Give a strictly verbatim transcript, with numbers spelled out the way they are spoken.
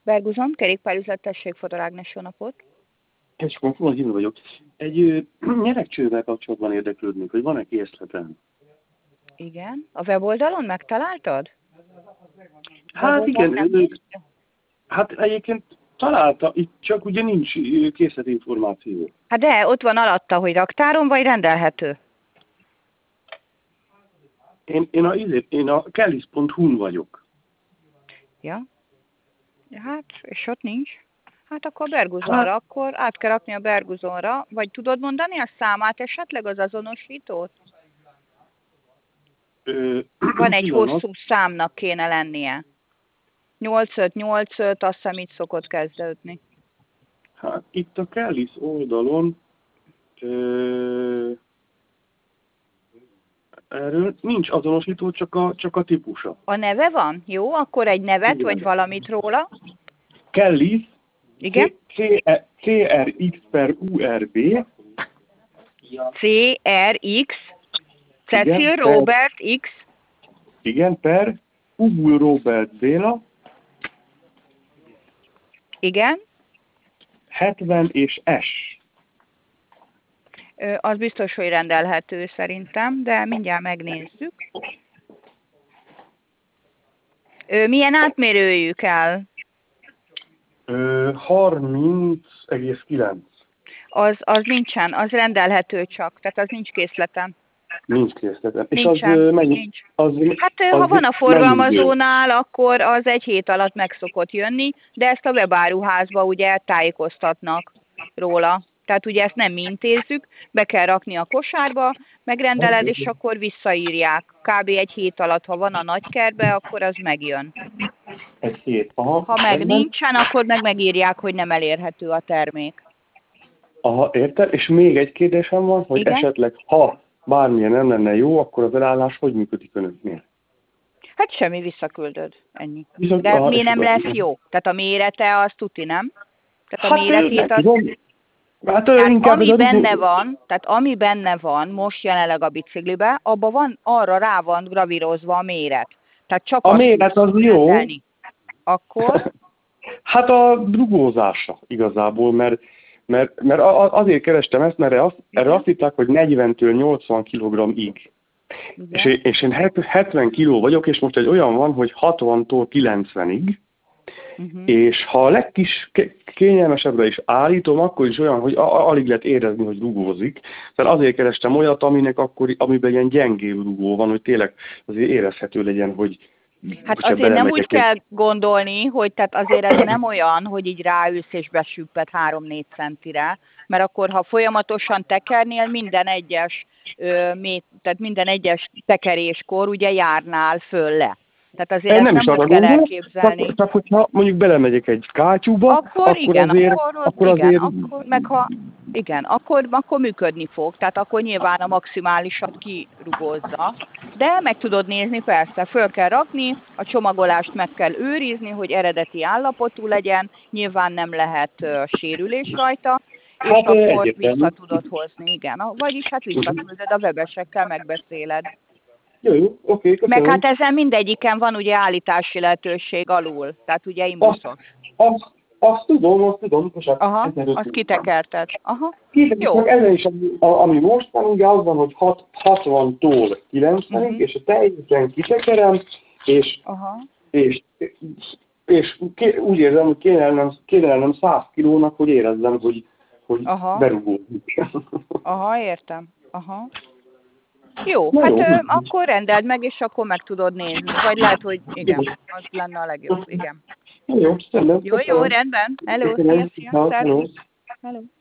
Berguzon, kerékpárüzlet, tessék, Fodor Ágnes, jó napot. És akkor hívő vagyok. Egy nyeregcsővel kapcsolatban érdeklődnék, hogy van-e készleten? Igen. A weboldalon megtaláltad? Hát igen, Nem ő, nézte? hát egyébként találta, itt csak ugye nincs ö, készletinformáció. Hát de, ott van alatta, hogy raktáron vagy rendelhető. Én, én a, izé- én a kellis pont hu-n vagyok. Ja. Ja, hát, és ott nincs. Hát akkor a Berguzonra, Hát, akkor át kell rakni a Berguzonra, vagy tudod mondani a számát esetleg, az azonosítót? ö, Van egy pillanat, hosszú számnak kéne lennie. nyolc öt nyolc öt, azt hiszem így szokott kezdődni. hát itt a kellis oldalon ö, erről nincs azonosító, csak a, csak a típusa. A neve van? Jó, akkor egy nevet, vagy Igen. valamit róla. Kellis, Igen? C R X per U R B, C R X, Cecil igen, per, Robert X, igen, per Ubu Robert Béla, igen. hetven és S. Ö, Az biztos, hogy rendelhető szerintem, de mindjárt megnézzük. Ö, Milyen átmérőjű kell? Ö, harminc egész kilenc. Az, az nincsen, az rendelhető csak, tehát az nincs készleten. Nincs készletem. És az Nincsen, ö, mennyi? nincs. Az, Hát ö, az ha van a mennyi idő? forgalmazónál, akkor az egy hét alatt meg szokott jönni, de ezt a webáruházba ugye tájékoztatnak róla. Tehát ugye ezt nem mi intézzük, be kell rakni a kosárba, megrendeled, és akkor visszaírják. Kb. Egy hét alatt, ha van a nagykertbe, akkor az megjön. Egy hét. Aha, Ha meg rendben. nincsen, akkor meg megírják, hogy nem elérhető a termék. Aha, értem. És még egy kérdésem van, hogy Igen? esetleg, ha bármilyen nem lenne jó, akkor az elállás hogy működik önöknél? Hát semmi, visszaküldöd, ennyi. Viszont, De aha, mi és nem az- lesz jó? Tehát a mérete az tuti, nem? Tehát a Hát, ö, méretét nem az... tudom. Hát ö, Tehát inkább ez ami a benne rugó... van, tehát ami benne van most jelenleg a biciklibe, abban van, arra rá van gravírozva a méret. Tehát csak A azt méret az tudsz jó. rendelni. Akkor, Hát a rugózása igazából, mert, mert, mert a- azért kerestem ezt, mert azt, erre azt hitták, hogy negyventől nyolcvan kilogramig. És igen, én, és én het- hetven kiló vagyok, és most egy olyan van, hogy hatvantól kilencvenig, uh-huh. és ha a legkis ké- kényelmesebbre is állítom, akkor is olyan, hogy a- a- alig lehet érezni, hogy rugózik. Tehát azért kerestem olyat, aminek akkor, amiben ilyen gyengébb rugó van, hogy tényleg azért érezhető legyen, hogy Hát hogyha azért nem úgy belemegyek kell egy... gondolni, hogy tehát azért ez nem olyan, hogy így ráülsz és besüpped három-négy centire, mert akkor, ha folyamatosan tekernél, minden egyes, ö, mét, tehát minden egyes tekeréskor ugye járnál föl le. Tehát azért Én ezt nem is nem úgy arra kell gondolok, elképzelni. csak, csak hogyha mondjuk belemegyek egy kátyúba, Akkor, akkor igen, azért, akkor, ott, akkor igen, azért akkor, meg ha, igen, akkor, akkor működni fog, tehát akkor nyilván a maximálisat kirugózza, de meg tudod nézni, persze, föl kell rakni, a csomagolást meg kell őrizni, hogy eredeti állapotú legyen, nyilván nem lehet uh, sérülés rajta, és hát ö, akkor egyértelmű. vissza tudod hozni, igen, A- vagyis hát visszaküldöd a webesekkel, megbeszéled. Jó, jó, oké, Meg köszönöm. hát ezen mindegyiken van ugye állítási lehetőség alul, tehát ugye Azt, imbuszos. azt, azt tudom, azt tudom, most hát Aha, ezeröt azt kitekerted. Aha, Képzeljük jó. meg, ezen is, ami, a- ami most van, ugye az van, hogy hat- hatvantól kilencvenig, Uh-huh. és a teljesen kitekerem, és, Aha, és, és ké, úgy érzem, hogy kéne lennem, kéne lennem száz kilónak, hogy érezzem, hogy, hogy aha, berugódik. aha, értem. Aha. Jó, Na hát jó. ö, akkor rendeld meg, és akkor meg tudod nézni. Vagy lehet, hogy igen, az lenne a legjobb, igen. Jó, szerintem, Jó, jó, köszönöm. rendben. Hello, szia, Köszönöm. szia, Hello. szervusz. Hello.